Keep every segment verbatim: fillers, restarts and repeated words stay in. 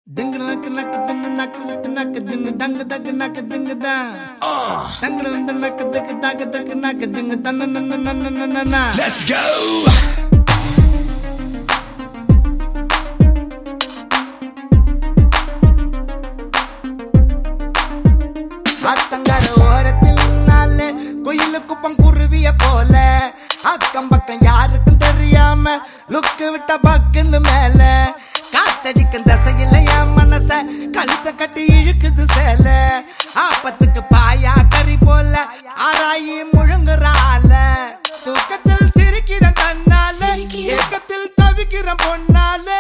Ding nak nak ding nak nak ding dang dag nak ding da. Dang dang nak dag dag dag nak ding dan na na na na na na. Let's go. ஆத்தங்கர ஓரத்தில் நாளே கோயிலுக்கு பங்குருவிய போல அக்கம் பக்கம் யாருக்கும் தெரியாம லுக்கு விட்ட பக்குன்னு மேல காத்தடிக்கும் தசையில என் மனச கழுத்த கட்டி இழுக்குது சேல ஆப்பத்துக்கு பாயா கறி போல ஆராயி முழுங்குறால தூக்கத்தில் சிரிக்கிற கண்ணால ஏக்கத்தில் தவிக்கிற பொன்னாலே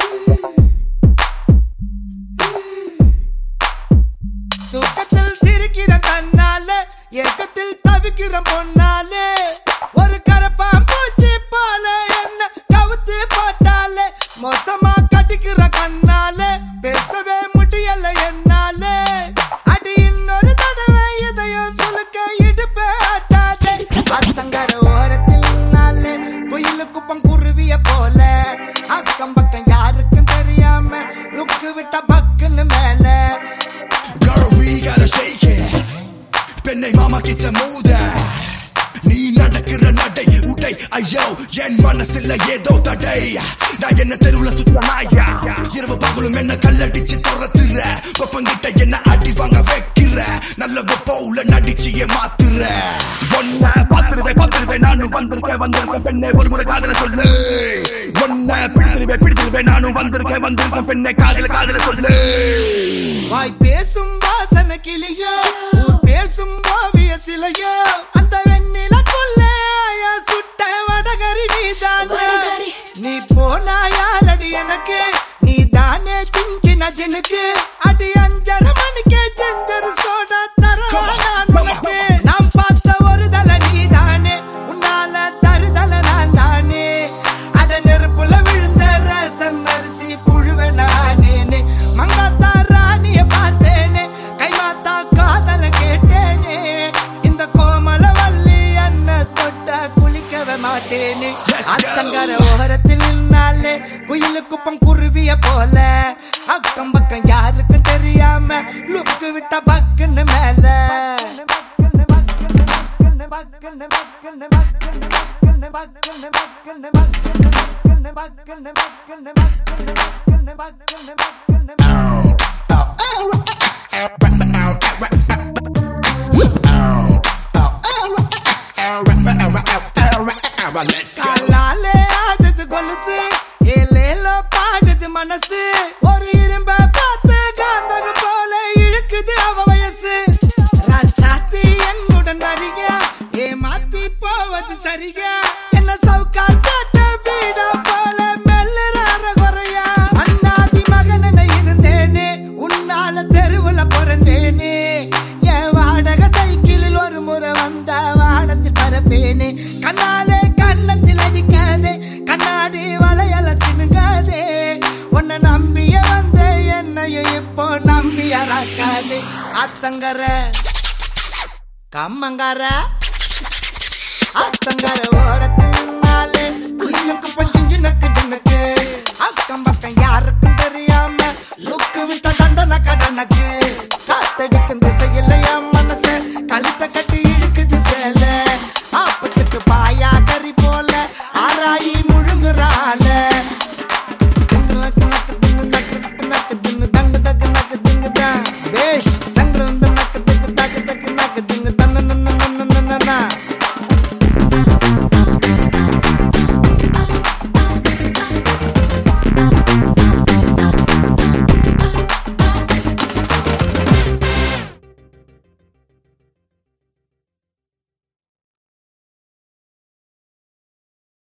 தூக்கத்தில் சிரிக்கிற கண்ணால ஏக்கத்தில் தவிக்கிற பொன்னாலே ஒரு கரப்பான் பூச்சி போல என்ன கவுத்து போட்டாலே மோசமா கட்டிக்கிற கண்ணால பேசவே முடியல என்னாலே அடி இன்னொரு தடவை எதையும் சுலுக்க இடுப்பே ஆட்டாதே அத்தங்கர ஓரத்தில் நாளே கோயிலு குப்பம் குருவிய போல அக்கம் பக்கம் யாருக்கும் தெரியாம லுக்கு விட்ட பக்குன்னு மேல Girl, we gotta shake it. Penne mama kitcha mood. நீ நடக்கிற நடை உடை ஐயோ என் மனசுல ஏதோ தடை நான் என்ன தெருவுல சுத்த நாயா இரவு பகலும் என்ன கல்லடிச்சு துரத்துற கொப்பங்கிட்ட என்ன அடி வாங்க வைக்கிற நல்ல போல நடிச்சியே மாத்துற ஒன்ன பாத்துருவே பாத்துருவே நானும் வந்திருக்கேன் வந்திருக்கேன் பெண்ணே ஒரு முறை காதல சொல்லு ஒன்ன பிடித்திருவே பிடித்திருவே நானும் வந்திருக்கேன் வந்திருக்கேன் பெண்ணே காதல காதல சொல்லு வாய் பேசும் வாசன கிளியோ ஊர் பேசும் ஓவிய சிலையோ அந்த வெண்ணிலக்குள்ள சுட்ட வடகரி நீதானே நீ போனா யாரடி எனக்கு நீ தானே சின்ன ஜினுக்கு அடி அஞ்சர மணிக்கே செஞ்சரு சோடா தரேன் உனக்கு நாம் பார்த்த ஒரு தலை நீதானே உன்னால தருதல நான் தானே அட நெருப்புல விழுந்த ரசம் அரிசி புழுவ நானேனே மங்காத்தா ராணிய பார்த்தேனே கைமாத்தா காதல கேட்டேனே இந்த கோமல வள்ளி அண்ண தொட்ட குளிக்கவே மாட்டேனே அத்தங்கர ஓரத்தில் நின்னாலே குயிலு குப்பம் குருவிய போல அக்கம் பக்கம் யாருக்கும் தெரியாம லுக்கு விட்ட பக்குன்னு மேல காலாலே ஆடுது கொலுசு ஏலேலோ பாடுது மனசு ஒரு இரும்ப பார்த்து காந்தகம் போல இழுக்குது அவ வயசு ராசாத்தி என்னுடன் வரியா ஏமாத்தி போவது சரியா என்ன சவுக்கார் காட்ட வீடா போல மெல்லுறார குறையா அண்ணாதி மகன இருந்தேனே உன்னால தெருவுல பிறந்தேனே என் வாடகை சைக்கிளில் ஒரு முறை வந்த வானத்தில் பரப்பேனே கண்ணாலே கண்ணத்தில் அடிக்காதே கண்ணாடி வளையல சினுங்காதே உன்னை நம்பிய வந்த என்னையும் இப்போ நம்பிய ராக்காதே அத்தங்கர கம்மங்கார அத்தங்கர ஓரத்தில் நின்னாலே குயிலுக்கு பஞ்சிஞ்சு நக்கு தின்னுக்கு அக்கம் பக்கம்